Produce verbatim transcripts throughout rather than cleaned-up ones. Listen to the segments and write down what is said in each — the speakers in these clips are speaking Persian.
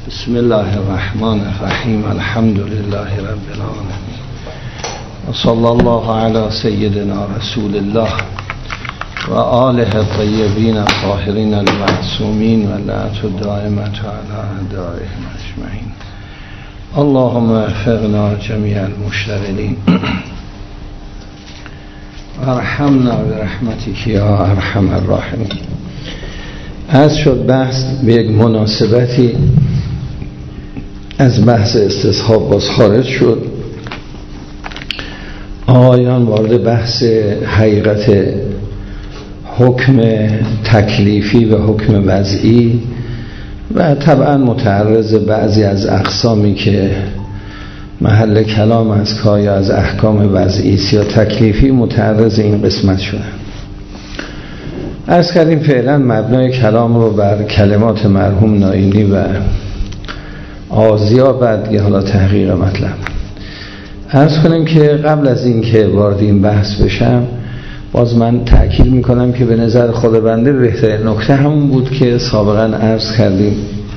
بسم الله الرحمن الرحیم. الحمد لله رب العالمین و صلی الله علی سیدنا رسول الله و آله الطیبین الطاهرین المعصومین و لعنت الدائمة علی اعدائهم اجمعین. اللهم وفقنا جمیع المشتغلین ارحمنا برحمتک یا ارحم الراحمین. از شد بحث به یک مناسبتی از بحث استصحاب باز خارج شد. آقایان وارد بحث حقیقت حکم تکلیفی و حکم وضعی و طبعا متعرض بعضی از اقسامی که محل کلام از که از احکام وضعی یا تکلیفی متعرض این قسمت شدن. عرض کردیم فعلا مبنای کلام رو بر کلمات مرحوم ناینی و آزیا بعد یه حالا تحقیق مطلب عرض کنیم که قبل از این که وارد این بحث بشم باز من تأکید میکنم که به نظر خود بنده بهترین نکته همون بود که سابقا عرض کردیم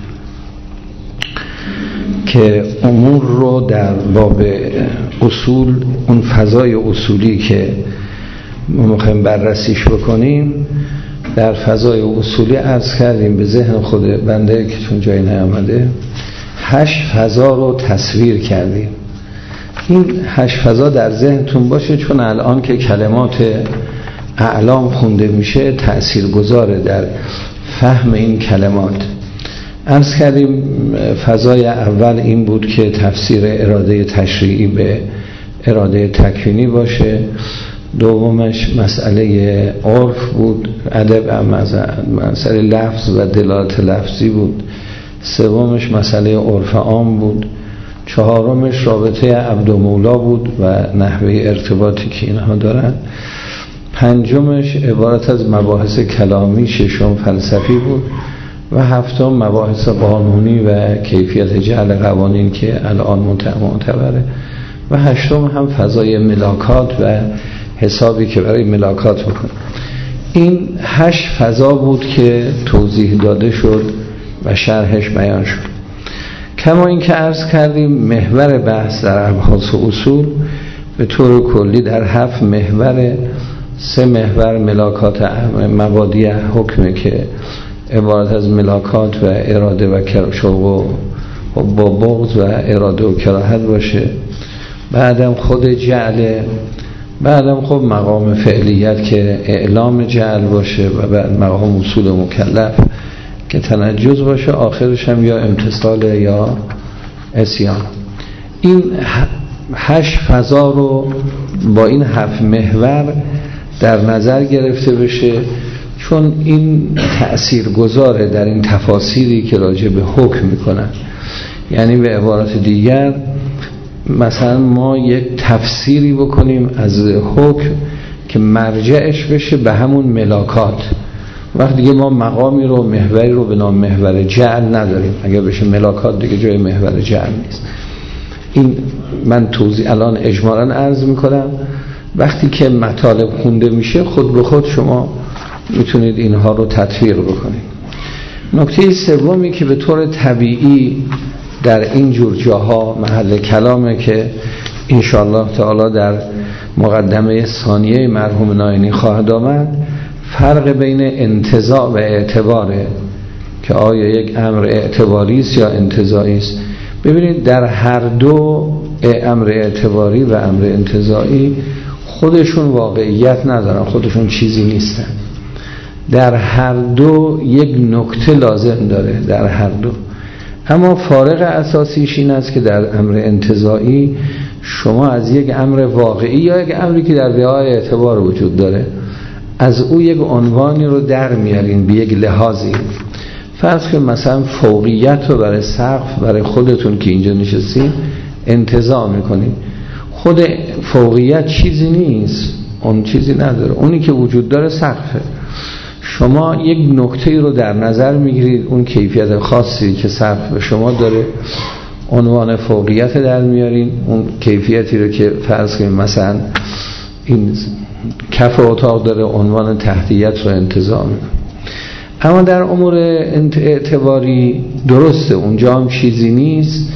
که امور رو در باب اصول، اون فضای اصولی که ما میخوایم بررسیش بکنیم در فضای اصولی عرض کردیم به ذهن خود بنده که چون جایی نیامده هشت فضا رو تصویر کردیم. این هشت فضا در ذهنتون باشه چون الان که کلمات اعلام خونده میشه تأثیر گذاره در فهم این کلمات. عرض کردیم فضای اول این بود که تفسیر اراده تشریعی به اراده تکوینی باشه. دومش مسئله عرف بود، ادب مسئله لفظ و دلالت لفظی بود. سومش مسئله عرف عام بود. چهارمش رابطه عبد و مولا بود و نحوه ارتباطی که اینها دارن. پنجمش عبارت از مباحث کلامی. ششم فلسفی بود و هفتم مباحث قانونی و کیفیت جعل قوانین که الان معتبره و هشتم هم فضای ملاکات و حسابی که برای ملاکات بکنه. این هشت فضا بود که توضیح داده شد و شرحش بیان شد. کما این که عرض کردیم محور بحث در ابحاث و اصول به طور کلی در هفت محور، سه محور ملاکات مبادی حکمه که عبارت از ملاکات و اراده و شوق و با بغض و اراده و کراهت باشه. بعدم خود جعل، بعدم خب مقام فعلیت که اعلام جعل باشه و بعد مقام اصول مکلف که تنجز باشه. آخرش هم یا امتصال یا عصیان. این هشت فضا رو با این هفت محور در نظر گرفته بشه چون این تأثیر گذاره در این تفاسیری که راجع به حکم میکنن. یعنی به عبارت دیگر مثلا ما یک تفسیری بکنیم از حکم که مرجعش بشه به همون ملاکات. وقت دیگه ما مقامی رو محوری رو به نام محور جعل نداریم. اگر بشه ملاکات دیگه جای محور جعل نیست. این من توضیح الان اجمالاً عرض میکنم. وقتی که مطالب خونده میشه خود به خود شما میتونید اینها رو تطبیق بکنید. نکته سومی که به طور طبیعی در این جور جاها محل کلامه که انشاءالله تعالی در مقدمه ثانیه مرحوم ناینی خواهد آمد، فرق بین انتزاع و اعتباره که آیا یک امر اعتباری است یا انتزاعی است. ببینید در هر دو امر اعتباری و امر انتزاعی خودشون واقعیت ندارن، خودشون چیزی نیستن. در هر دو یک نکته لازم داره در هر دو. اما فارق اساسیش این است که در امر انتزاعی شما از یک امر واقعی یا یک امری که در رعای اعتبار وجود داره از او یک عنوانی رو در میارین به یک لحاظی. فرض که مثلا فوقیت رو برای سقف برای خودتون که اینجا نشستین انتزاع میکنین. خود فوقیت چیزی نیست، اون چیزی نداره، اونی که وجود داره سقفه. شما یک نکته رو در نظر میگیرید، اون کیفیت خاصی که سقف به شما داره عنوان فوقیت در میارین. اون کیفیتی رو که فرض کنید مثلا این کف اتاق داره عنوان تحتیت رو انتزاع میکنه. اما در امور اعتباری درسته اونجا هم چیزی نیست،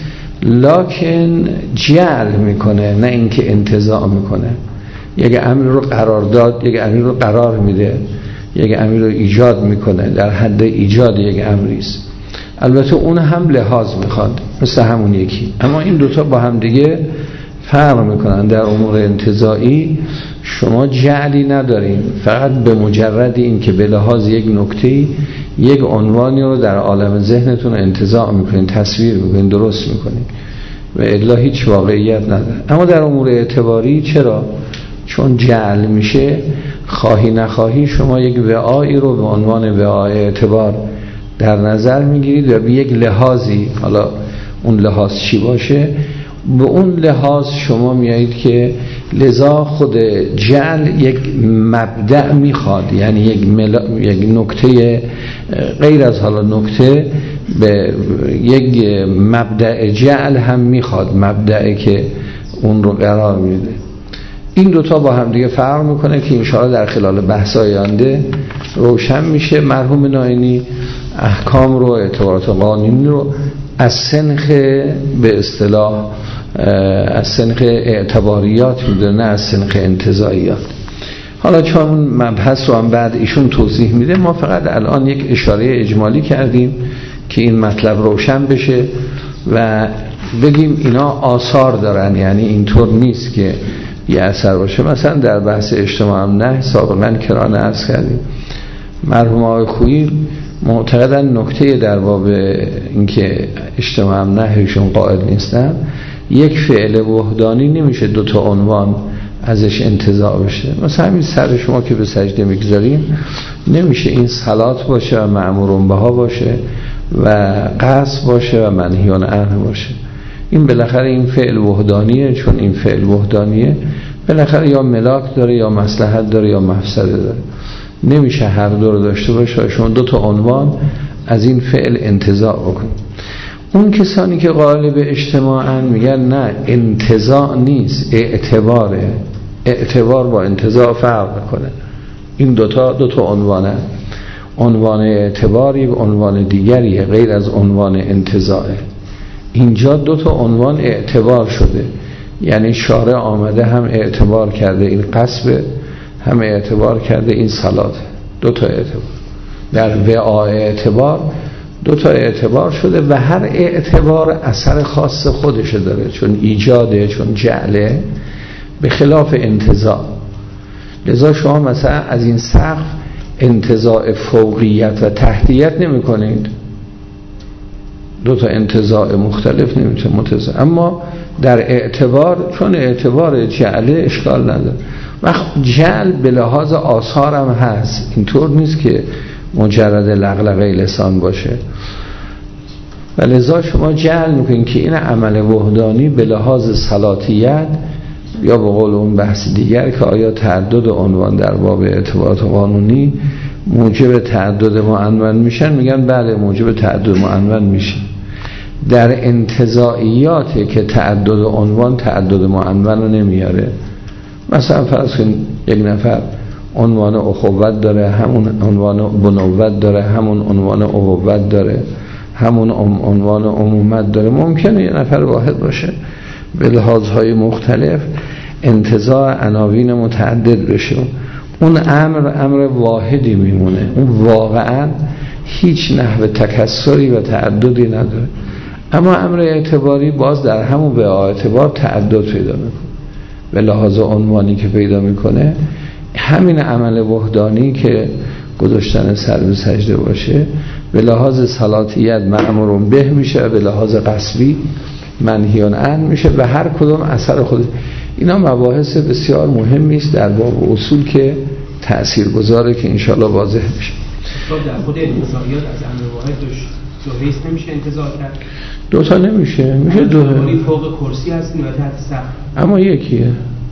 لکن جعل میکنه نه اینکه انتزاع میکنه. یک امیر رو قرار داد، یک امیر رو قرار میده، یک امیر رو ایجاد میکنه، در حد ایجاد یک امریست. البته اون هم لحاظ میخواد مثل همون یکی، اما این دوتا با هم دیگه فرق میکنن. در امور انتزاعی شما جعلی ندارین، فقط به مجرد این که به لحاظ یک نکته‌ای یک عنوانی رو در عالم ذهنتون انتزاع میکنین، تصویر میکنین، درست میکنین و الا هیچ واقعیت نداره. اما در امور اعتباری چرا؟ چون جعل میشه، خواهی نخواهی شما یک وعایی رو به عنوان وعای اعتبار در نظر میگیرید و به یک لحاظی، حالا اون لحاظ چی باشه، به اون لحاظ شما میایید که لذا خود جعل یک مبدأ میخواد، یعنی یک, ملا... یک نکته غیر از حالا نکته، به یک مبدأ جعل هم میخواد، مبدأی که اون رو قرار میده. این دوتا با هم دیگه فرق میکنه که انشاءالله در خلال بحث‌های آینده روشن میشه. مرحوم نائینی احکام رو، اعتبارات قانونی رو از سنخ به اصطلاح از سنخ اعتباریات میده، نه از سنخ انتزاعیات. حالا چون مبحث رو هم بعد ایشون توضیح میده، ما فقط الان یک اشاره اجمالی کردیم که این مطلب روشن بشه و بگیم اینا آثار دارن، یعنی اینطور نیست که یه اثر باشه. مثلا در بحث اجتماع نه سابقا کرانه عرض کردیم، مرحوم آقای خویی معتقدن نکته در باب اینکه اجتماع نهیشون قائل نیستن، یک فعل وحدانی نمیشه دو تا عنوان ازش انتزاع بشه. مثلا همین سر شما که به سجده میگذاریم نمیشه این صلات باشه و مأمورون بها باشه و قصد باشه و منهیون عنه باشه. این بالاخره این فعل وحدانیه، چون این فعل وحدانیه بالاخره یا ملاک داره یا مصلحت داره یا مفسده داره، نمیشه هر دو رو داشته باشه. شما دو تا عنوان از این فعل انتزاع بکنید. اون کسانی که قائل به اجتماعن میگن نه، انتزاع نیست، اعتباره. اعتبار با انتزاع فرق میکنه. این دوتا دو تا عنوانه، عنوان اعتباری و عنوان دیگریه غیر از عنوان انتزاعه. اینجا دو تا عنوان اعتبار شده، یعنی شارع آمده هم اعتبار کرده این قصب، هم اعتبار کرده این صلات. دو تا اعتبار در وعای اعتبار دو تا اعتبار شده و هر اعتبار اثر خاص خودشه داره، چون ایجاده، چون جعله، به خلاف انتزاع. لذا شما مثلا از این سقف انتزاع فوقیت و تحتیت نمی کنید، دو تا انتزاع مختلف نمیتونه متضاد. اما در اعتبار، چون اعتبار جعله اشکال نداره. وقت جعل به لحاظ آثار هم هست، اینطور نیست که مجرد لغلقه لسان باشه. و لذا شما جعل میکنید که این عمل وحدانی به لحاظ صلاتیت، یا به قول اون بحث دیگر که آیا تعدد عنوان در باب اعتبارات قانونی موجب تعدد معنون میشن، میگن بله موجب تعدد معنون میشن. در انتزاعیاته که تعدد عنوان تعدد معنون رو نمیاره. مثلا فرض کن یک نفر عنوان اخوت داره، همون عنوان بنوت داره، همون عنوان اخوت داره، همون عنوان عمومت داره. ممکنه یه نفر واحد باشه به لحاظهای مختلف انتزاع عناوین متعدد بشه، اون امر امر واحدی میمونه، اون واقعا هیچ نحو تکثری و تعددی نداره. اما امر اعتباری باز در همون به اعتبار تعدد پیدا میکنه، به لحاظ عنوانی که پیدا میکنه. همین عمل وحدانی که گذاشتن سر به سجده باشه به لحاظ صلاتیت مأمورون به میشه و به لحاظ قصبی منهیون عنه میشه و هر کدوم اثر خود. اینا مباحث بسیار مهمی است در باب اصول که تاثیرگذاره که انشالله واضح میشه. در خود انتزاعیات از امر واحد دوش دوهیست نمیشه انتزاع کرد؟ دوتا نمیشه، میشه دو فوق کرسی هست و تحت سقف، اما یکیه،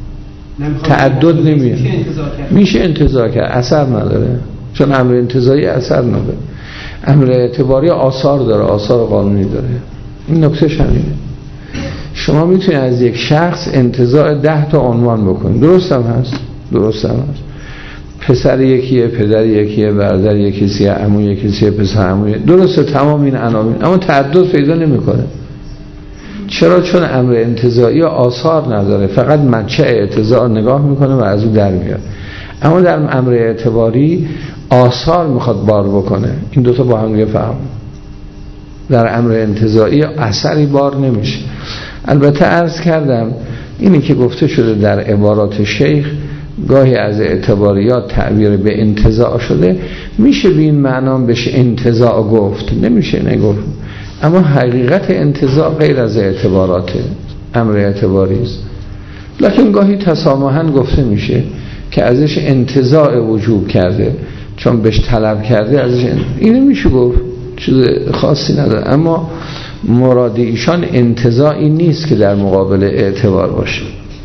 تعدد نمیشه. میشه انتزاع کرد، اثر نداره، چون امر انتزاعی اثر نداره. امر اعتباری آثار داره، آثار قانونی داره. این نکتهش همینه. شما میتونید از یک شخص انتزاع ده تا عنوان بکنید، درست هم هست، درست هم هست. پسر یکیه، پدر یکیه، برادر یکیه، عمو یکیه، پسر عمو. درسته تمام این عناوین، اما تعدد پیدا نمیکنه. چرا؟ چون امر انتزاعی آثار نداره، فقط مدچه اعتزاع نگاه میکنه و از او در میاد. اما در امر اعتباری آثار میخواد بار بکنه. این دوتا با هم دیگه فهم. در امر انتزاعی اثری بار نمیشه. البته عرض کردم اینی که گفته شده در عبارات شیخ گاهی از اعتباریات تعبیر به انتزاع شده، میشه به این معنا بهش انتزاع گفت، نمیشه نگفت. اما حقیقت انتزاع غیر از اعتبارات امر اعتباری است. لکن گاهی تسامحاً گفته میشه که ازش انتزاع وجوب کرده، چون بهش طلب کرده ازش. اینو میشه گفت، چیز خاصی نداره. اما مراد ایشان انتزاعی نیست که در مقابل اعتبار باشه.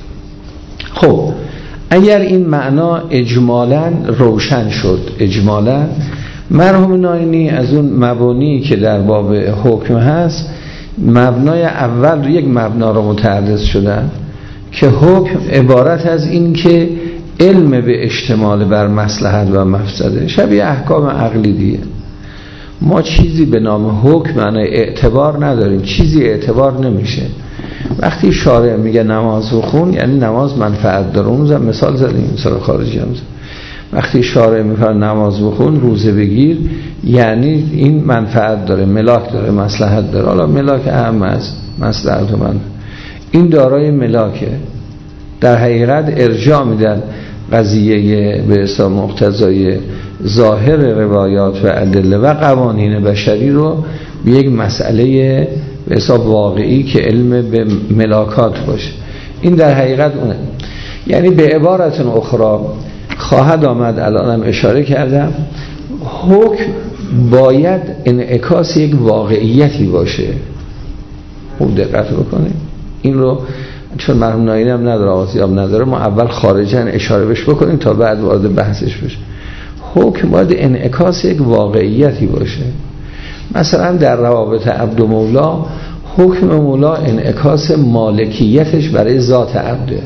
خب اگر این معنا اجمالاً روشن شد، اجمالاً مرحوم ناینی از اون مبانی که در باب حکم هست، مبنای اول یک مبنا رو متعرض شدن که حکم عبارت از این که علم به اشتمال بر مصلحت و مفسده، شبیه احکام عقلی دیگه. ما چیزی به نام حکم معنای اعتبار نداریم، چیزی اعتبار نمیشه. وقتی شارع میگه نماز بخون یعنی نماز منفعت داره. اون زن مثال زدیم، مثال خارجی هم زدیم. وقتی شارع میگه نماز بخون، روزه بگیر، یعنی این منفعت داره، ملاک داره، مصلحت داره. حالا ملاک اهم از مصلحت من، این دارای ملاکه. در حقیقت ارجاع میدن قضیه به اصطلاح مقتضای ظاهر روایات و ادله و قوانین بشری رو به یک مسئله به اصطلاح واقعی که علم به ملاکات باشه. این در حقیقت اونه. یعنی به عبارت اخرى خواهد آمد، الانم اشاره کردم، حکم باید انعکاس یک واقعیتی باشه. خوب دقت بکنید این رو، چون مرحوم ناینی هم نداره، آسیاب نداره، ما اول خارجاً اشاره بش بکنیم تا بعد وارد بحثش بشه. حکم باید انعکاس یک واقعیتی باشه. مثلا در روابط عبد و مولا، حکم مولا انعکاس مالکیتش برای ذات عبده.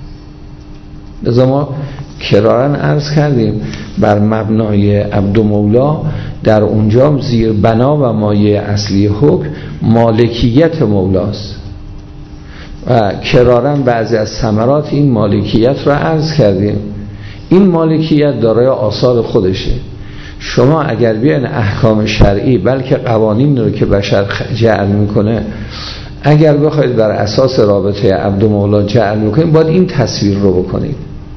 لذا ما کرارن عرض کردیم بر مبنای عبد و مولا در اونجا زیر بنا و مایه اصلی حکم مالکیت مولاست و کرارن بعضی از ثمرات این مالکیت رو عرض کردیم. این مالکیت دارای آثار خودشه. شما اگر بیان احکام شرعی بلکه قوانین رو که بشر جعل میکنه، اگر بخواید بر اساس رابطه عبد و مولا جعل میکنید، باید این تصویر رو بکنید.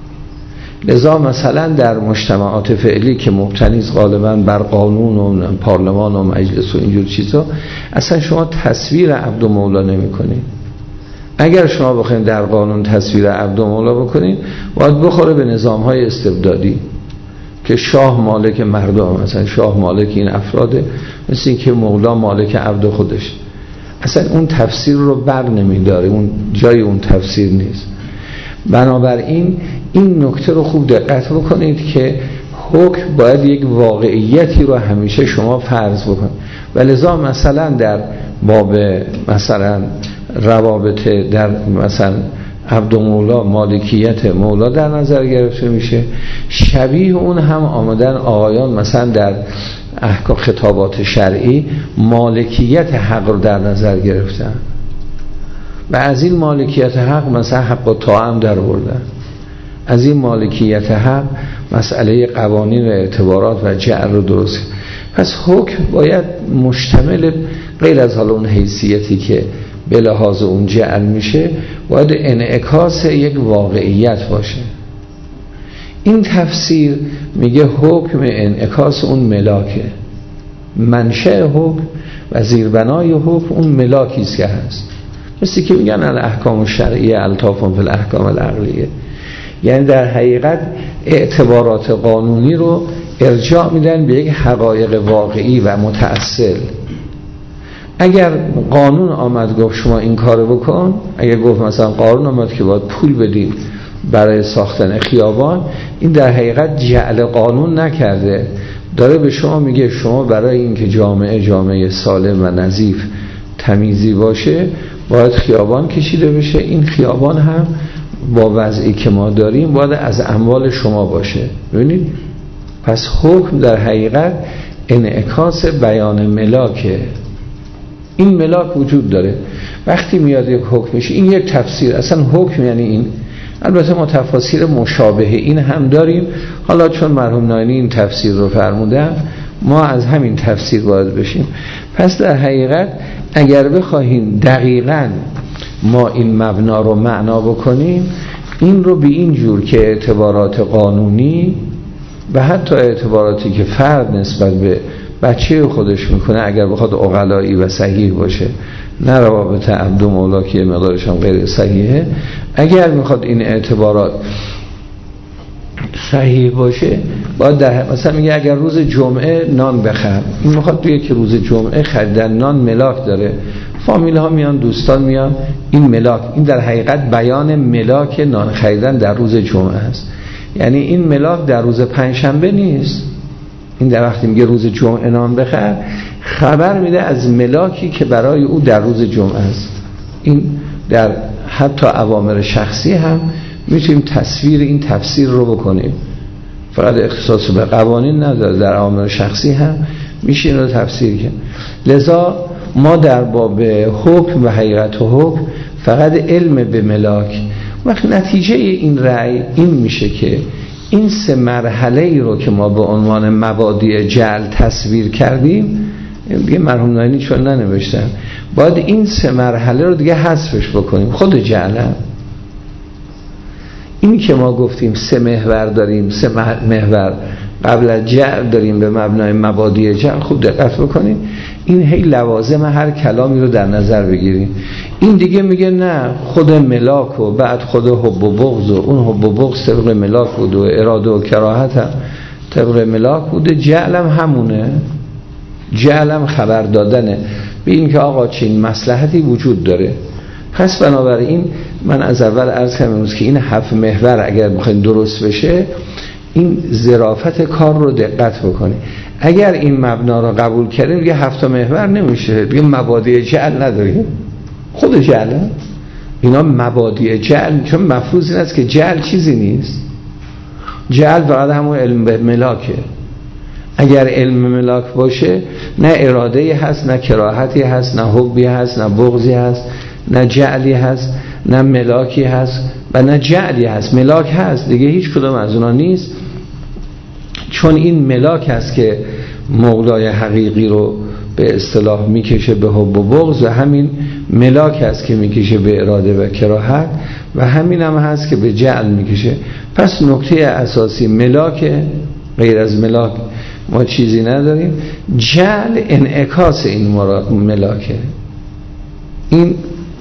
لذا مثلا در مجتمعات فعلی که مبتنی غالبا بر قانون و پارلمان و مجلس و اینجور چیزا، اصلا شما تصویر عبد و مولا نمی کنید. اگر شما بخواید در قانون تصویر عبد و مولا بکنید، باید بخوره به نظام‌های استبدادی که شاه مالک مردم، مثلا شاه مالک این افراده، مثل این که مولا مالک عبد خودش. اصلا اون تفسیر رو بر نمیداره، اون جای اون تفسیر نیست. بنابراین این نکته رو خوب دقت بکنید که حکم باید یک واقعیتی رو همیشه شما فرض بکنید. و لذا مثلا در باب مثلا روابط در مثلا عبد و مولا، مالکیت مولا در نظر گرفته میشه. شبیه اون هم آمدن آقایان مثلا در احکام خطابات شرعی مالکیت حق رو در نظر گرفتن و از این مالکیت حق مثلا حق و طاعم در بردن. از این مالکیت حق مسئله قوانین و اعتبارات و جعل رو درست. پس حکم باید مشتمل غیر از حالا اون حیثیتی که به لحاظ اون جعل میشه، باید انعکاس یک واقعیت باشه. این تفسیر میگه حکم انعکاس اون ملاکه، منشأ حکم و زیربنای حکم اون ملاکیست که هست. مثل که میگن الاحکام الشرعیه الطاف فی الاحکام العقلیه، یعنی در حقیقت اعتبارات قانونی رو ارجاع میدن به یک حقایق واقعی و متأصل. اگر قانون آمد گفت شما این کارو بکن، اگر گفت مثلا قانون آمد که باید پول بدیم برای ساختن خیابان، این در حقیقت جعل قانون نکرده، داره به شما میگه شما برای اینکه جامعه جامعه سالم و نظیف تمیزی باشه باید خیابان کشیده بشه. این خیابان هم با وضعی که ما داریم باید از اموال شما باشه. ببینید پس حکم در حقیقت انعکاس بیان ملاکه. این ملاک وجود داره. وقتی میاد یک حکمش، این یک تفسیر، اصلا حکم یعنی این. البته ما تفاسیر مشابه این هم داریم، حالا چون مرحوم ناینی این تفسیر رو فرمودن ما از همین تفسیر باید بشیم. پس در حقیقت اگر بخواهیم دقیقاً ما این مبنا رو معنا بکنیم، این رو به این جور که اعتبارات قانونی و حتی اعتباراتی که فرد نسبت به بچه خودش میکنه اگر بخواد عقلایی و صحیح باشه، نه روابط عبد و مولا که مقدارش هم غیر صحیحه، اگر میخواد این اعتبارات صحیح باشه باید در مثلا میگه اگر روز جمعه نان بخر، این میخواد توی که روز جمعه خریدن نان ملاک داره، فامیل ها میان، دوستان میان، این ملاک، این در حقیقت بیان ملاک نان خریدن در روز جمعه است. یعنی این ملاک در روز پنجشنبه نیست، این در وقتی میگه روز جمعه نان بخر خبر میده از ملاکی که برای او در روز جمعه است. این در حتی اوامر شخصی هم میتونیم تصویر این تفسیر رو بکنیم، فقط اختصاص به قوانین نداره، در اوامر شخصی هم میشه این رو تفسیر کرد. لذا ما در باب حکم و حقیقت و حکم فقط علم به ملاک. وقت نتیجه این رأی این میشه که این سه مرحله ای رو که ما به عنوان مبادی جعل تصویر کردیم، دیگه مرحوم ناینی چون ننوشتن، باید این سه مرحله رو دیگه حذفش بکنیم. خود جعل هم این که ما گفتیم سه محور داریم، سه محور قبل از جعل داریم به مبنای مبادی جعل، خوب دقت بکنیم این هی لوازم هر کلامی رو در نظر بگیریم. این دیگه میگه نه خود ملاک و بعد خود حب و بغض و اون حب و بغض طبق ملاک بود و اراده و کراهت هم طبق ملاک بوده، جعل هم همونه، جعل هم خبر دادنه به این که آقا چین مصلحتی وجود داره. پس بنابراین من از اول عرض کردم که این هفت محور اگر بخواید درست بشه این ظرافت کار رو دقت بکنید. اگر این مبنا رو قبول کردیم دیگه هفت محور نمیشه، دیگه مبادی جعل نداریم. خود جعل اینا مبادی جعل، چون مفروض این است که جعل چیزی نیست، جعل فقط همون علم به ملاکه. اگر علم ملاک باشه نه اراده هست، نه کراهتی هست، نه حبی هست، نه بغضی هست، نه جعلی هست، نه ملاکی هست و نه جعلی هست. ملاک هست دیگه، هیچ کدوم از اونا نیست، چون این ملاک هست که مولای حقیقی رو به اصطلاح میکشه به حب و بغض و همین ملاک هست که میکشه به اراده و کراهت و همین هم هست که به جعل میکشه. پس نکته اساسی ملاک، غیر از ملاک ما چیزی نداریم. جعل انعکاس این ملاکه. این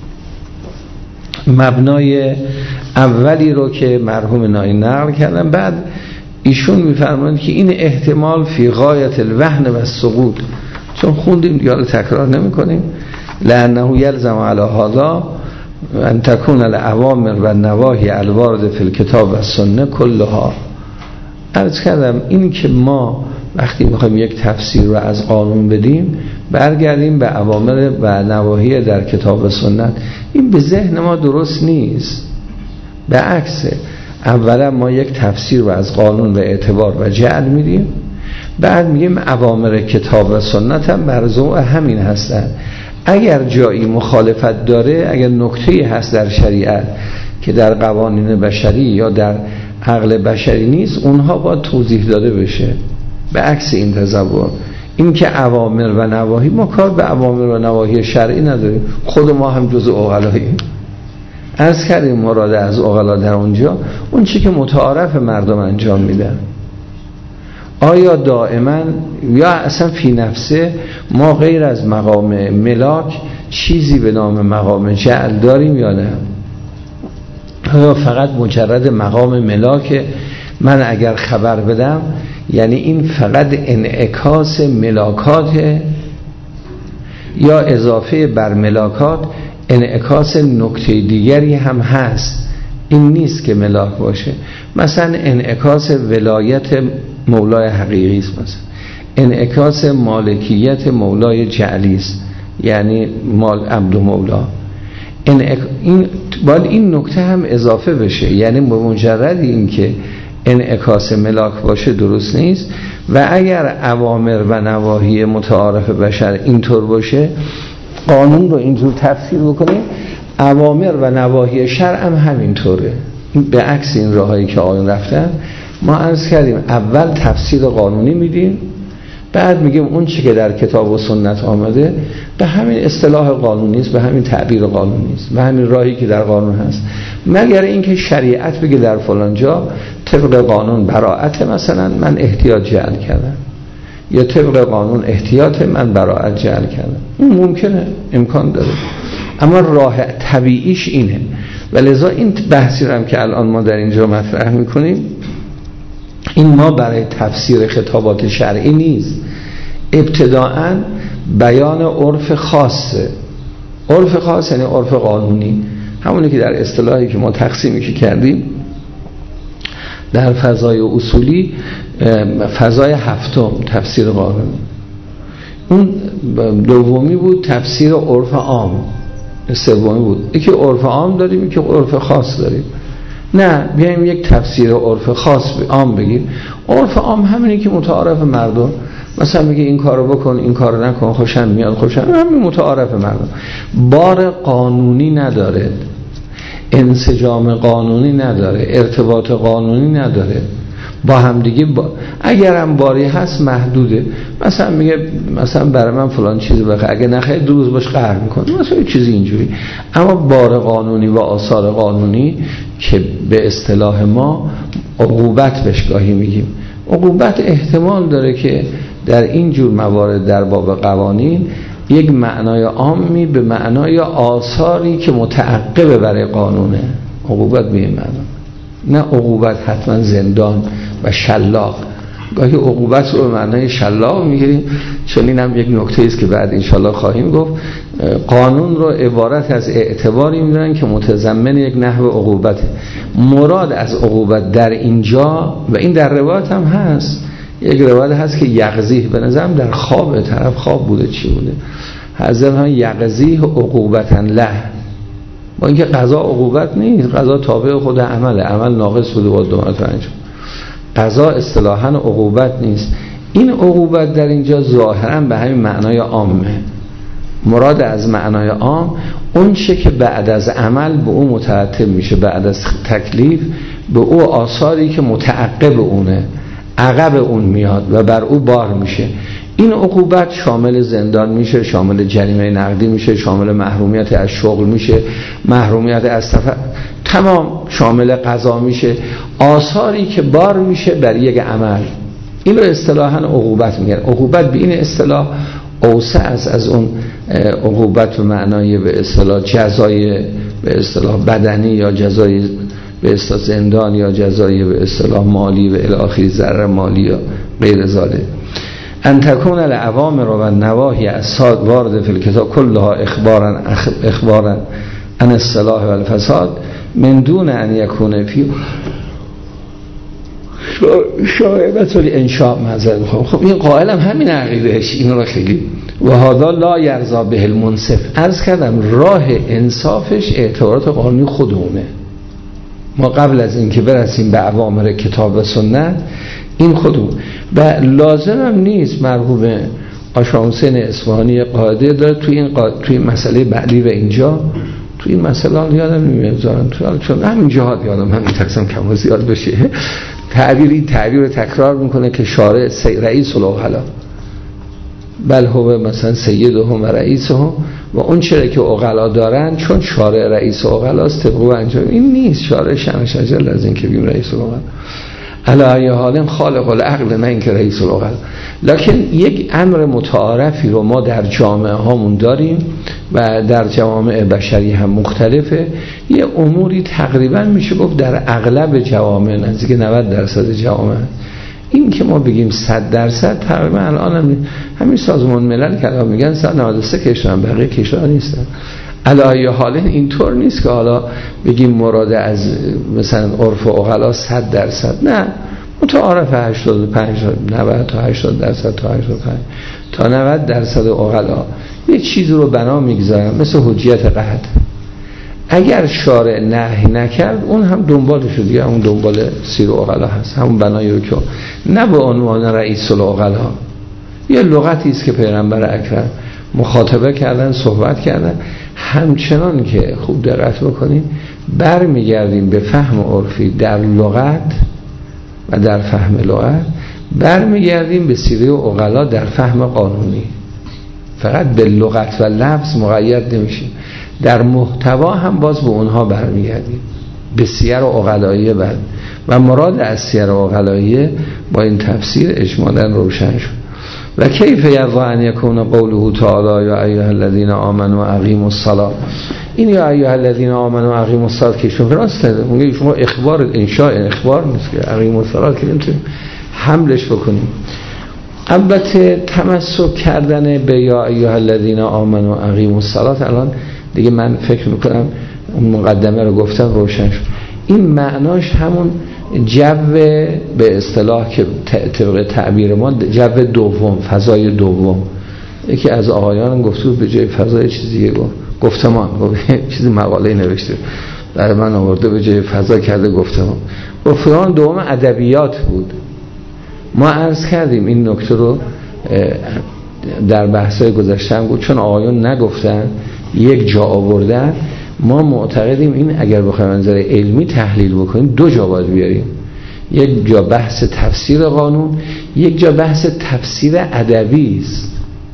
مبنای اولی رو که مرحوم ناینی نقل کردن. بعد ایشون میفرمایند که این احتمال فی غایت الوهن و السقوط، چون خوندیم دیگه تکرار نمی کنیم، لانه یلزم علی هذا ان تکون الاوامر و النواهی الوارد فی الکتاب و السنه کلها. عرض کردم این که ما وقتی میخوایم یک تفسیر رو از قانون بدیم برگردیم به اوامر و نواهی در کتاب و سنت، این به ذهن ما درست نیست. به عکسه، اولا ما یک تفسیر رو از قانون و اعتبار و جعل میدیم، بعد میگیم اوامر کتاب و سنت هم مرجوع همین هستن. اگر جایی مخالفت داره، اگر نکته‌ای هست در شریعت که در قوانین بشری یا در عقل بشری نیست، اونها باید توضیح داده بشه. به عکس این تصور، این که اوامر و نواهی، ما کار به اوامر و نواهی شرعی نداریم، خود ما هم جز عقلاییم. عرض کردیم مراد از عقلا در اونجا اون چی که متعارف مردم انجام میدن. آیا دائما یا اصلا فی نفسه ما غیر از مقام ملاک چیزی به نام مقام جعل داریم یا نه؟ آیا فقط مجرد مقام ملاک من اگر خبر بدم یعنی این فقط انعکاس ملاکات، یا اضافه بر ملاکات انعکاس نکته دیگری هم هست؟ این نیست که ملاک باشه. مثلا انعکاس ولایت مولای حقیقی است، مثلا انعکاس مالکیت مولای جعلی است، یعنی مال عبد و مولا، این باید این نکته هم اضافه بشه، یعنی به مجرد این که انعکاس ملاک باشه درست نیست، و اگر اوامر و نواهی متعارف بشر اینطور باشه، قانون رو اینطور تفسیر بکنیم، اوامر و نواهی شرع هم همینطوره. به عکس این راهایی که آیون رفتن، ما عرض کردیم اول تفسیر قانونی میدیم، بعد میگیم اون چی که در کتاب و سنت آمده به همین اصطلاح قانونی است، به همین تعبیر قانونی است، به همین راهی که در قانون هست، مگر اینکه شریعت بگه در فلان جا طبق قانون براءت، مثلا من احتیاط جعل کردم، یا طبق قانون احتیاط من براءت جعل کردم. این ممکنه، امکان داره، اما راه طبیعیش اینه. و لذا این بحثی رو هم که الان ما در اینجا مطرح میکنیم، این ما برای تفسیر خطابات شرعی نیست، ابتداعاً بیان عرف خاصه. عرف خاص یعنی عرف قانونی، همونی که در اصطلاحی که ما تقسیمی که کردیم در فضای اصولی، فضای هفتم تفسیر قانونی، اون دومی بود تفسیر عرف عام، سومی بود یکی عرف عام داریم یکی عرف خاص داریم. نه، بیایم یک تفسیر عرف خاص عام بگیم. عرف عام همینی که متعارف مردم، مثلا میگه این کارو بکن این کارو نکن، خوشم میاد خوشم، همین متعارف مردم، بار قانونی نداره، انسجام قانونی نداره، ارتباط قانونی نداره با هم دیگه. با... اگر هم باری هست محدوده، مثلا میگه مثلا برای من فلان چیزی بخیر، اگه نخیر دو روز باش قهر میکنه، مثلا یه چیزی اینجوری. اما بار قانونی و آثار قانونی که به اصطلاح ما عقوبت بهش گاهی میگیم، عقوبت احتمال داره که در این جور موارد در باب قوانین یک معنای عامی به معنای آثاری که متعقبه برای قانونه، عقوبت به این معنا، نه عقوبت حتما زندان و شلاق. گاهی عقوبت رو به معنای شلاق میگیریم، چون این هم یک نکته است که بعد انشالله خواهیم گفت. قانون رو عبارت از اعتباری میدونن که متضمن یک نحو عقوبته. مراد از عقوبت در اینجا، و این در روایت هم هست، یک روایت هست که یقضیه، به نظرم در خواب، طرف خواب بوده چی بوده، حضرت هم یقضیه عقوبتا له، با اینکه قضا عقوبت نیست، قضا تابع خود عمله، عمل ناقص بوده با دومت و انجام، قضا اصطلاحاً عقوبت نیست. این عقوبت در اینجا ظاهراً به همین معنای عامه. مراد از معنای عام اون چه که بعد از عمل به او مترتب میشه، بعد از تکلیف به او آثاری که متعقب اونه، عقب اون میاد و بر او بار میشه. این عقوبت شامل زندان میشه، شامل جریمه نقدی میشه، شامل محرومیت از شغل میشه، محرومیت از سفر، تمام شامل قضا میشه، آثاری که بار میشه بر یک عمل. این رو اصطلاحاً عقوبت میگن. عقوبت به این اصطلاح اوسع از از اون عقوبت به معنای به اصطلاح جزای به اصطلاح بدنی یا جزای به اصطلاح زندان یا جزای به اصطلاح مالی و الی آخر ضرر مالی یا غیر ذالک. ان تکون الاوامر و النواهی الصاد وارده فی الکتاب کلها اخبارا اخبارا عن الصلاح و الفساد من دون ان یکون فی شایبت الانشاء معذرت. خب این قائل هم همین عقیدهش، این رو خیلی و هذا لا یرضا به المنصف. عرض کردم راه انصافش اعتبارات قانونی خودمونه. ما قبل از این که برسیم به اوامر کتاب و سنت، این خودمون و لازم هم نیست. مرحوم آشا حسین اصفهانی قاعده داره توی این قا... توی مسئله بعدی و اینجا توی این مسئله یادم نمیاد زارم توی چون همین جهات یادم همین تقسیم کم و زیاد بشه تعبیر این تعبیر رو تکرار میکنه که شارع رئیس العقلا بل هو مثلا سیدهم و رئیسهم و اون چرا که عقلا دارن چون شارع رئیس عقلاست طبق و انجام این نیست. شارع شأنش اجل از این که بیم رئیس العقلا علی حال خالق العقل، نه اینکه رئیس العقل. لکن یک امر متعارفی رو ما در جامعه هامون داریم و در جوامع بشری هم مختلفه. یه اموری تقریبا میشه گفت در اغلب جوامع، نزدیک نود درصد جوامع، این که ما بگیم صد درصد تقریبا الان هم همین سازمان ملل که میگن صد و نود و سه کشور، بقیه کشورها نیستن. علایه حال اینطور نیست که حالا بگیم مراد از مثلا عرف عقلا صد درصد، نه، متعارف هشتاد و پنج نود تا هشتاد درصد تا هشتاد و پنج تا نود درصد عقلا یه چیزی رو بنا میگذارن مثل حجیت قحط. اگر شارع نهی نکرد اون هم دنبالش دیگه، اون دنبال سیر عقلا هست، همون بنای رو که نه به عنوان رئیس العقلا، یه لغتی است که پیغمبر اکرم مخاطبه کردن، صحبت کردن. همچنان که خوب دقت بکنید برمیگردیم به فهم عرفی در لغت و در فهم لغت، برمیگردیم به سیره عقلا در فهم قانونی. فقط به لغت و لفظ مقید نمیشیم، در محتوا هم باز به اونها برمیگردیم، به سیر عقلاییه بعد و مراد از سیر عقلاییه با این تفسیر اجمالاً روشن شد. و کیف یرضی ان یکون قوله تعالی یا ایها الذین آمنوا اقیموا الصلاة، این یا ایها الذین آمنوا اقیموا الصلاة که شما راسته میگه شما اخبار انشاء اخبار نیست که اقیموا الصلاة که نمیتونیم حملش بکنیم. البته تمسک کردن به یا ایها الذین آمنوا اقیموا الصلاة الان دیگه من فکر میکنم اون مقدمه رو گفتم روشن شد. این معناش همون جو به اصطلاح که طبق تعبیر ما جو دوم، فضای دوم. یکی از آقایان گفته به جای فضای چیزی گفت گفتمان، چیزی مقاله نوشته برای من آورده به جای فضا کرده گفتمان. گفتمان دوم ادبیات بود. ما عرض کردیم این نکته رو در بحث‌های گذشته هم بود، چون آقایان نگفتن یک جا آوردن، ما معتقدیم این اگر بخوایم نظر علمی تحلیل بکنیم دو جا باید بیاریم، یک جا بحث تفسیر قانون، یک جا بحث تفسیر ادبی است.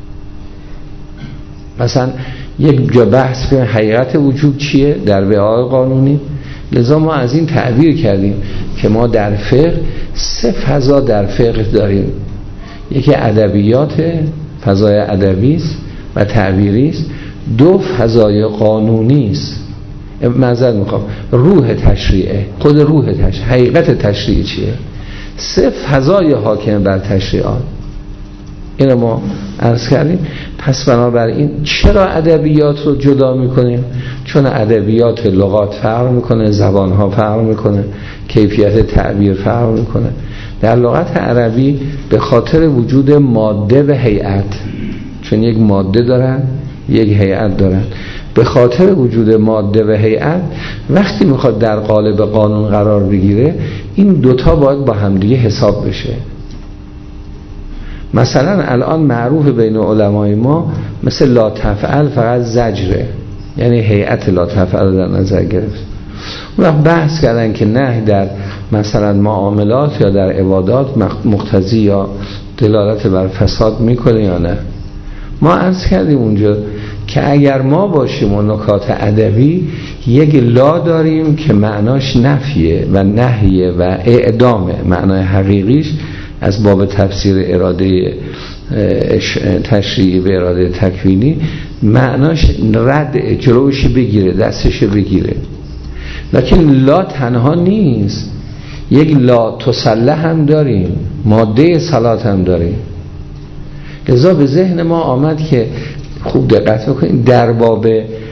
مثلا یک جا بحث کنیم حقیقت وجود چیه در بهای قانونی. لذا ما از این تعبیر کردیم که ما در فقه سه فضا در فقه داریم، یکی ادبیات، فضای ادبی است و تعبیری است، دو فضای قانونی است. معذرت میخوام، روح تشریعه، خود روح تشریع، حقیقت تشریع چیه، سه فضای حاکم بر تشریعات. اینو ما عرض کردیم. پس بنابراین چرا ادبیات رو جدا میکنیم؟ چون ادبیات لغات فرق میکنه، زبانها فرق میکنه، کیفیت تعبیر فرق میکنه. در لغت عربی به خاطر وجود ماده و هیئت، چون یک ماده دارن یک هیئت دارن، به خاطر وجود ماده و هیئت وقتی میخواد در قالب قانون قرار بگیره این دوتا باید با همدیگه حساب بشه. مثلا الان معروف بین علمای ما مثل لا تفعل فقط زجره، یعنی هیئت لا تفعل در نظر گرفت. اون وقت بحث کردن که نه در مثلا معاملات یا در عبادات مقتضی یا دلالت بر فساد میکنه یا نه. ما عرض کردیم اونجا که اگر ما باشیم و نکات ادبی یک لا داریم که معناش نفیه و نهیه و اعدامه، معنای حقیقیش از باب تفسیر اراده تشریعی به اراده تکوینی معناش رد، جلوش بگیره، دستش بگیره. لکن لا تنها نیست، یک لا تسلح هم داریم، ماده صلات هم داریم. لذا به ذهن ما آمد که خوب دقت بکنید در باب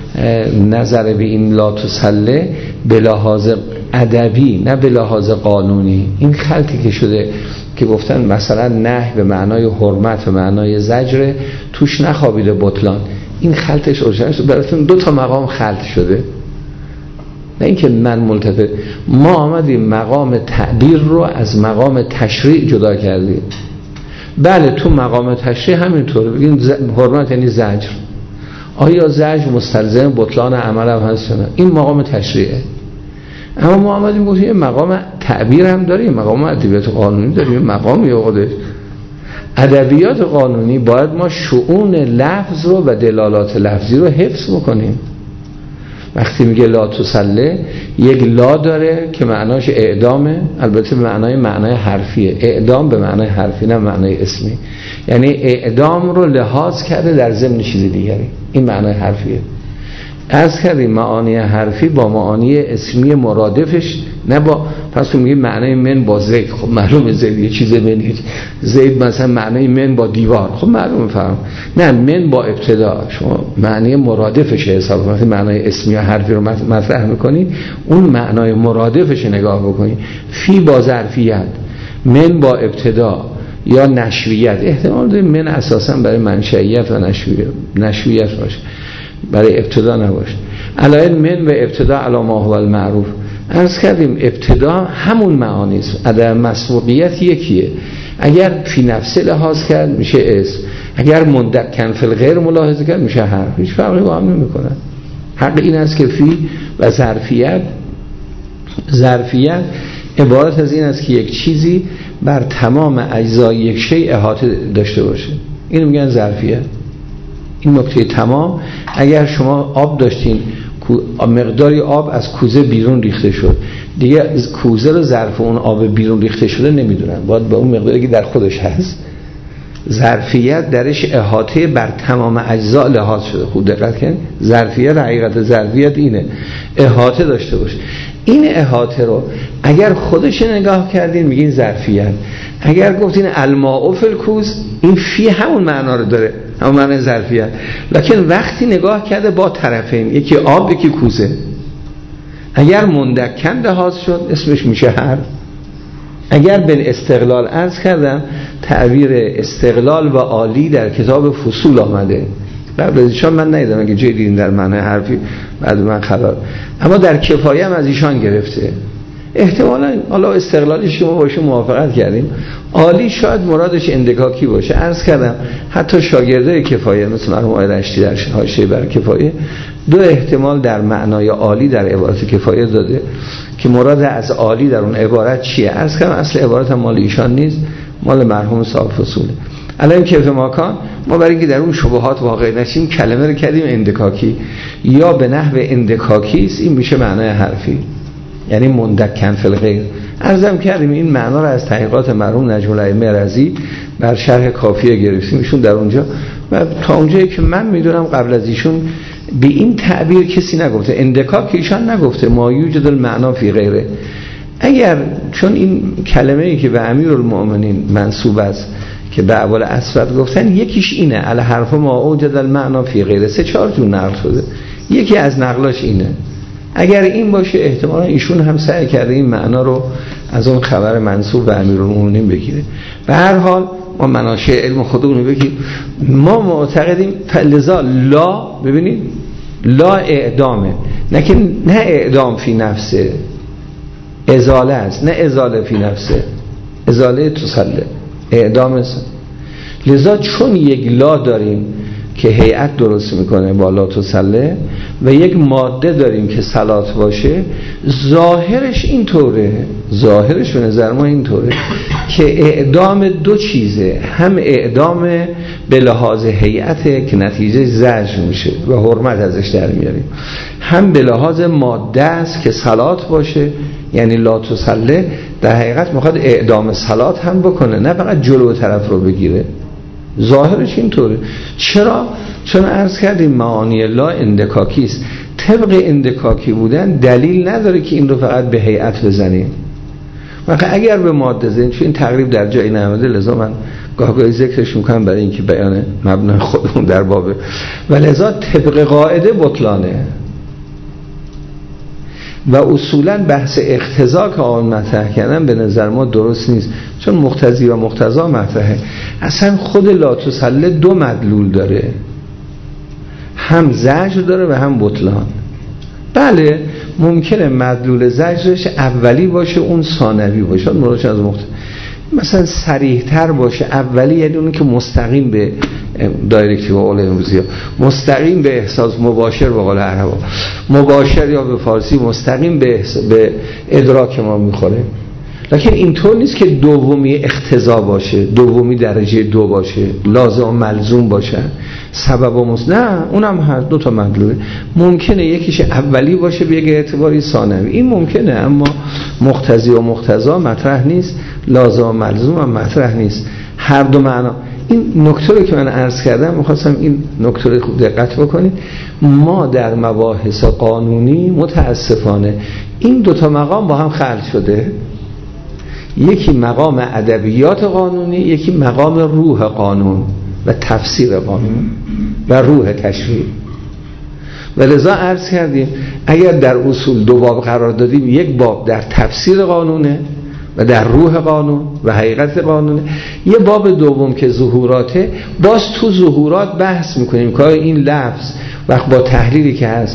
نظر به این لا تسلح به لحاظ ادبی نه به لحاظ قانونی، این خلطی که شده که گفتن مثلا نهی به معنای حرمت و معنای زجر توش نخوابیده بطلان، این خلطش روشن شد براتون دو تا مقام خلط شده. نه اینکه من ملتفت، ما آمدیم مقام تعبیر رو از مقام تشریع جدا کردیم. بله تو مقام تشریع همینطوره، بگیم حرمت یعنی زجر، آیا زجر مستلزم بطلان عمل هم هست نه؟ این مقام تشریعه. اما ما آمدیم گفتیم مقام تعبیر هم داریم، مقام ادبیات قانونی داریم، مقام یا خودش ادبیات قانونی باید ما شؤون لفظ رو و دلالات لفظی رو حفظ بکنیم. وقتی میگه لا تسلح یک لا داره که معناش اعدامه، البته به معنای معنای حرفیه، اعدام به معنای حرفی نه معنای اسمی، یعنی اعدام رو لحاظ کرده در ضمن چیز دیگری، این معنای حرفیه. عرض کردیم معانی حرفی با معانی اسمی مرادفش نه با، پس تو میگه معنای من با زید، خب معلومه زید یه چیز منید، زید مثلا معنای من با دیوار، خب معلومه فهم. نه من با ابتدا، شما معنی مرادفش حساب کنید، معنای اسمی و حرفی رو مطرح میکنید اون معنای مرادفش نگاه بکنید. فی با ظرفیت، من با ابتدا یا نشویت، احتمال داره من اساسا برای منشئیت و نشویت نشویت باشه، برای ابتدا نباشه. علائل من و ابتدا علی ما هو المعروف. عرض کردیم ابتدا همون معانی است. عدم مسبوقیت یکیه. اگر فی نفس لحاظ کرد میشه اسم، اگر مندکن فی الغیر ملاحظه کرد میشه حرف. هیچ فرقی با هم نمیکنه. حق این است که فی و ظرفیت، ظرفیت عبارت از این است که یک چیزی بر تمام اجزای یک شیء احاطه داشته باشه. اینو میگن ظرفیت. این نکته تمام. اگر شما آب داشتین، مقداری آب از کوزه بیرون ریخته شد، دیگه کوزه رو ظرف اون آب بیرون ریخته شده نمیدونن، باید به اون مقداری که در خودش هست. ظرفیت درش احاطه بر تمام اجزا لحاظ شده. خوب دقت کن. ظرفیت، حقیقت ظرفیت اینه احاطه داشته باشه. این احاطه رو اگر خودش نگاه کردین میگین ظرفیت. اگر گفتین الماء فی الکوز، این فی همون معنا رو داره، همون معنی ظرفیت. لکن وقتی نگاه کرده با طرفین، یکی آب یکی کوزه، اگر مندکن لحاظ شد اسمش میشه حرف. اگر به استقلال عرض کردم، تعبیر استقلال و عالی در کتاب فصول آمده. قبل از ایشان من ندیدم، اگه جای دیدین در معنی حرفی بعد من خبر، اما در کفایه هم از ایشان گرفته. احتمالا حالا استقلالیش که ما باشه موافقت کردیم، عالی شاید مرادش اندکاکی باشه. عرض کردم حتی شاگرده کفایه مثل مرحوم آقای رشتی در حاشیه بر کفایه دو احتمال در معنای عالی در عبارت کفایه داده که مراد از عالی در اون عبارت چیه. عرض کردم اصل عبارت هم مال ایشان نیست، مال مرحوم صاحب فصوله. الان کیف ماکان ما برای اینکه در اون شبهات واقع نشیم کلمه رو کردیم اندکاکی، یا به نحو اندکاکی است. این میشه معنای حرفی، یعنی مندکن فی الغیر. عرضم کردیم این معنا رو از تحقیقات مرحوم نجم الائمه رضی بر شرح کافیه گرفتیم ایشون در اونجا، و تا اونجایی که من میدونم قبل از ایشون به این تعبیر کسی نگفته. اندکاک ایشان نگفته، ما یوجد المعنا فی غیره. اگر چون این کلمه ای که به امیرالمؤمنین منسوب است که به اول اسود گفتن، یکیش اینه ال حرف ما اوجد المعنا فی غیره، سه چهار جور نقل شده، یکی از نقلاش اینه. اگر این باشه احتمالا ایشون هم سعی کرده این معنا رو از اون خبر منسوب به امیرالمؤمنین بگیره. به هر حال ما مناشئ علم خودمون رو بگیم. ما معتقدیم فلذا لا، ببینید لا اعدامه، نه که نه اعدام فی نفسه، ازاله است، نه ازاله فی نفسه، ازاله تسله، اعدام است. لذا چون یک لا داریم که هیئت درست میکنه با لا تسله و یک ماده داریم که صلات باشه، ظاهرش اینطوره، ظاهرش به نظر ما اینطوره که اعدام دو چیزه، هم اعدام به لحاظ هیئته که نتیجه زجر میشه و حرمت ازش در میاریم، هم به لحاظ ماده است که صلات باشه، یعنی لا تسله در حقیقت میخواد اعدام صلات هم بکنه، نه فقط جلو طرف رو بگیره. ظاهرش اینطوره. چرا؟ چون عرض کردیم معانی لا اندکاکی است. طبق اندکاکی بودن دلیل نداره که این رو فقط به هیئت بزنیم. مثلا اگر به ماده زنیم، چون این تقریب در جای نمیده، لذا من گاهگاهی ذکرش میکنم برای اینکه بیان مبنای خودمون در بابه، و لذا طبق قاعده بطلانه. و اصولا بحث اقتضا که آن مطرح کردن به نظر ما درست نیست، چون مقتضی و مقتضا مطرحه. اصلا خود لا تسله دو مدلول داره، هم زجر داره و هم بطلان. بله ممکنه مدلول زجرش اولی باشه اون ثانوی باشه، مرادش از مقتضا مثلا صریح تر باشه. اولی یعنی اون که مستقیم به دایرکتیو اول امروزی ها، مستقیم به احساس، مباشر به قول عربا، مباشر یا به فارسی مستقیم به, به ادراک ما میخوره. لکن اینطور نیست که دومی اقتضا باشه، دومی درجه دو باشه، لازم و ملزوم باشه، سبب و مس... نه اونم هست، دو تا مدلوله. ممکنه یکیش اولی باشه به یک اعتباری ثانوی، این ممکنه، اما مقتضی و مقتضا مطرح نیست، لازم و ملزوم هم مطرح نیست، هر دو معنا. این نکته رو که من عرض کردم می‌خواستم این نکته رو خوب دقت بکنید. ما در مباحث قانونی متاسفانه این دو تا مقام با هم خلط شده، یکی مقام ادبیات قانونی، یکی مقام روح قانون و تفسیر قانون و روح تشریع. و لذا عرض کردیم اگر در اصول دو باب قرار دادیم، یک باب در تفسیر قانونه و در روح قانون و حقیقت قانونه، یه باب دوم که ظهوراته، باز تو ظهورات بحث میکنیم که این لفظ وقت با تحلیلی که هست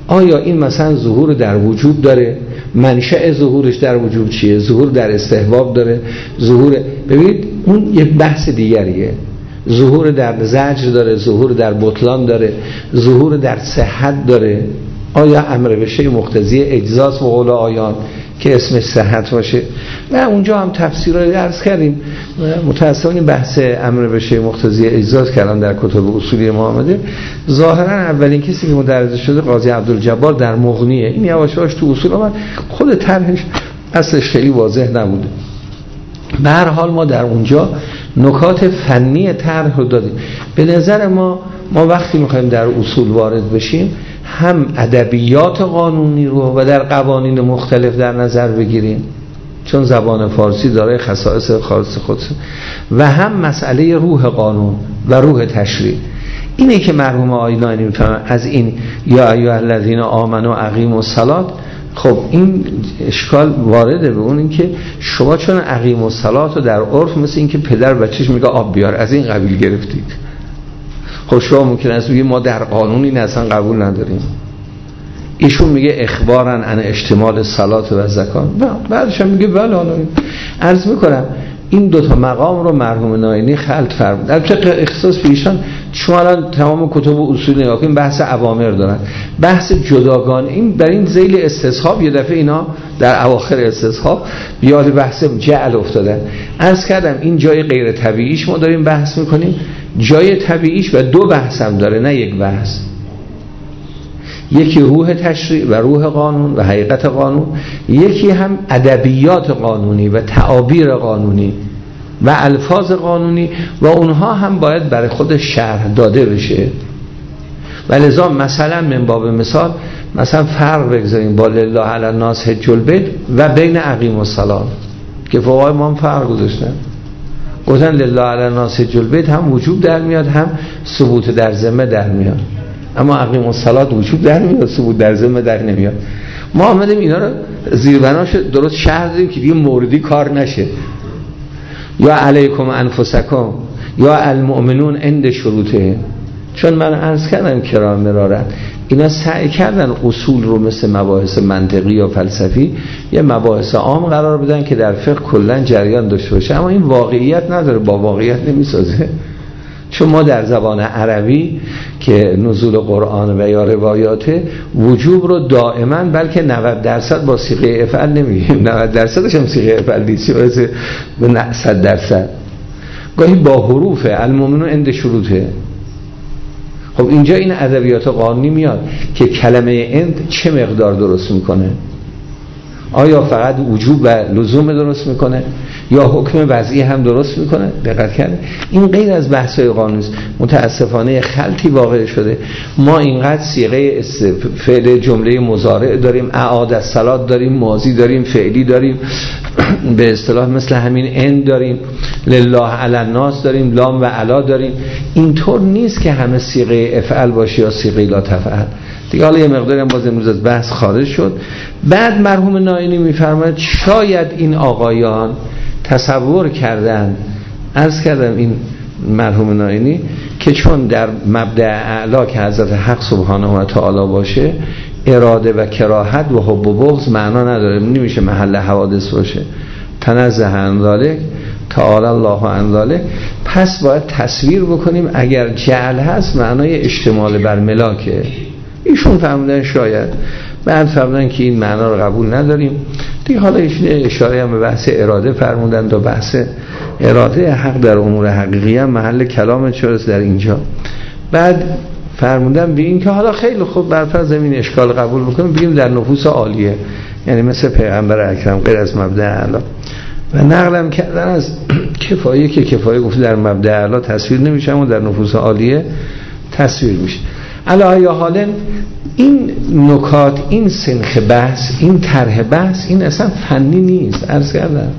آیا این مثلا ظهور در وجود داره؟ منشأ ظهورش در وجود چیه؟ ظهور در استحباب داره؟ ظهور، ببینید اون یک بحث دیگریه. ظهور در زجر داره، ظهور در بطلان داره، ظهور در صحت داره. آیا امر به شیء مقتضی اجزاست و قول آیان که اسمش صحت باشه؟ و اونجا هم تفسیرهای عرض کردیم. متأسفانه بحث امر به شیء مقتضی اجزاست که الان در کتب اصولی ما آمده، ظاهرا اولین کسی که مدرس شده قاضی عبدالجبار در مغنیه. این یواش یواش تو اصول آمد، خود طرحش اصلش خیلی واضح نبوده. به هر حال ما در اونجا نکات فنی طرح رو دادیم. به نظر ما ما وقتی میخوایم در اصول وارد بشیم، هم ادبیات قانونی رو و در قوانین مختلف در نظر بگیریم، چون زبان فارسی دارای خصائص خاص خودشه، و هم مسئله روح قانون و روح تشریع. اینه که مرحوم آقای ناینی میفهمن از این یا ایها الذین آمنوا اقیموا الصلاة. خب این اشکال وارده به اون، این که شما چون اقیموا الصلاة رو در عرف مثل این که پدر بچهش میگه آب بیار، از این قبیل گرفتید. خب شما ممکن است بگید ما در قانون این اصلا قبول نداریم. ایشون میگه اخبارن عن اشتمال صلات و زکات، بعدش هم میگه بله. حالا عرض میکنم این دوتا مقام رو مرحوم ناینی خلط فرمود. البته اختصاص پیشان شما الان تمام کتب اصول نگاه کنید بحث اوامر دارن، بحث جداگانه. این در این ذیل استصحاب یه دفعه اینا در اواخر استصحاب بیاد بحث جعل افتادن. عرض کردم این جای غیر طبیعیش ما داریم بحث میکنیم، جای طبیعیش و دو بحث هم داره، نه یک بحث. یکی روح تشریع و روح قانون و حقیقت قانون، یکی هم ادبیات قانونی و تعابیر قانونی و الفاظ قانونی، و اونها هم باید برای خود شرح داده بشه. و لذا مثلا من باب مثال مثلا فرق بگذاریم با لله علی الناس حج البیت و بین اقیموا الصلاة که فقهای ما هم فرق گذاشتن. گفتن لله علی الناس حج البیت هم وجوب در میاد، هم ثبوت در ذمه در میاد. اما اقیموا الصلاة وجوب در میاد، ثبوت در ذمه در نمیاد. ما آمدیم اینا رو زیربناش درست شرح دادیم که دیگه موردی کار نشه. یا علیکم انفسکم یا المؤمنون عند شروطه. چون من عرض کردم کرام مرارن اینا سعی کردن اصول رو مثل مباحث منطقی یا فلسفی یه مباحث عام قرار بدن که در فقه کلا جریان داشته باشه، اما این واقعیت نداره، با واقعیت نمیسازه. چون ما در زبان عربی که نزول قرآن و یا روایات وجوب رو دائما بلکه نود درصد با صیغه افعال نمیگیم، نود درصدش هم صیغه افعال نیست، به صد درصد گاهی با حروف المؤمنون عند شروطه. خب اینجا این ادبیات قانونی میاد که کلمه عند چه مقدار درست میکنه، آیا فقط وجوب و لزوم درست میکنه یا حکم وضعی هم درست میکنه؟ دقت کرده این غیر از بحث‌های قانونی است. متاسفانه خلطی واقع شده. ما اینقدر صیغه فعل جمله مضارع داریم، اعاد الصلاة داریم، ماضی داریم، فعلی داریم، به اصطلاح مثل همین ان داریم، لله علی الناس داریم، لام و علا داریم. اینطور نیست که همه صیغه افعل باشه یا صیغه لا تفعل. دیگه حالا یه مقداری هم باز امروز از بحث خارج شد. بعد مرحوم ناینی میفرماید شاید این آقایان تصور کردن، عرض کردم این مرحوم ناینی که چون در مبدأ اعلا که حضرت حق سبحانه و تعالی باشه اراده و کراهت و حب و بغض معنا نداره، نمیشه محل حوادث باشه. تنزه عن ذلک تعالی الله عن ذلک. پس باید تصویر بکنیم اگر جعل هست معنای اشتمال بر ملاکه. ایشون فرمودن شاید، بعد فرمودن که این معنا رو قبول نداریم دیگه. حالا ایشون اشاره هم به بحث اراده فرمودن، و بحث اراده حق در امور حقیقی هم محل کلام چرس در اینجا. بعد فرمودن به این که حالا خیلی خوب بر فرض این اشکال قبول بکنیم بگیم در نفوس عالیه، یعنی مثل پیغمبر اکرم غیر از مبدأ اعلا. و نقلم کردن از کفایه که کفایه گفت در مبدأ اعلا تصویر نمیشه اما در نفوس عالیه تصویر میشه. علی حال این نکات، این سنخ بحث، این طرح بحث این اصلا فنی نیست. عرض کردم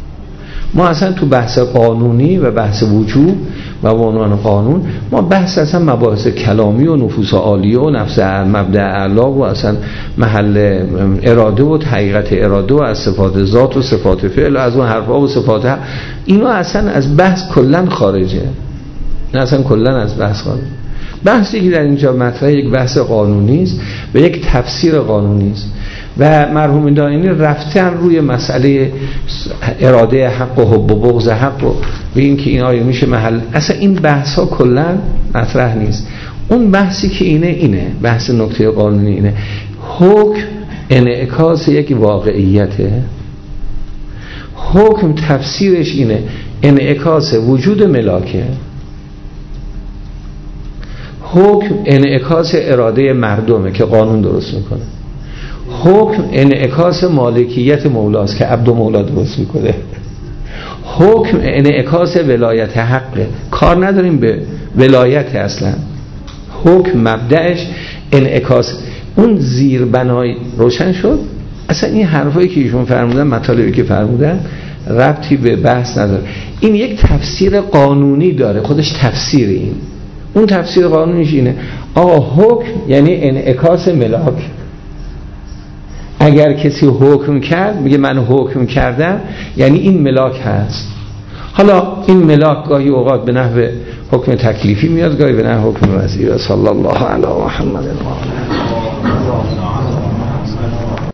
ما اصلا تو بحث قانونی و بحث وجوب و عنوان قانون ما بحث اصلا مباحث کلامی و نفوس عالیه و نفس مبدأ اعلا و اصلا محل اراده و حقیقت اراده و از صفات ذات و صفات فعل و از اون حرفا و صفات اینا اصلا از بحث کلن خارجه، نه اصلا کلن از بحث خارجه. بحثی که در اینجا مطرح یک بحث قانونی است و یک تفسیر قانونی است. و مرحوم دائمی رفتن روی مسئله اراده حق و حب و بغض حق و به این که این آیا میشه محل، اصلا این بحث ها کلا مطرح نیست. اون بحثی که اینه اینه بحث نکته قانونی اینه، حکم انعکاس یک واقعیته، حکم تفسیرش اینه انعکاس وجود ملاکه، حکم انعکاس اراده مردمه که قانون درست میکنه، حکم انعکاس مالکیت مولاست که عبد و مولا درست میکنه، حکم انعکاس ولایت حقه، کار نداریم به ولایت اصلا، حکم مبدأش انعکاس. اون زیربنای روشن شد. اصلا این حرفایی که ایشون فرمودن، مطالبی که فرمودن ربطی به بحث نداره. این یک تفسیر قانونی داره، خودش تفسیر. این اون تفسیر قانونیش اینه آقا حکم یعنی انعکاس ملاک. اگر کسی حکم کرد میگه من حکم کردم، یعنی این ملاک هست. حالا این ملاک گاهی اوقات به نحو حکم تکلیفی میاد، گاهی به نحو حکم وضعی. صلی الله علی محمد و آله.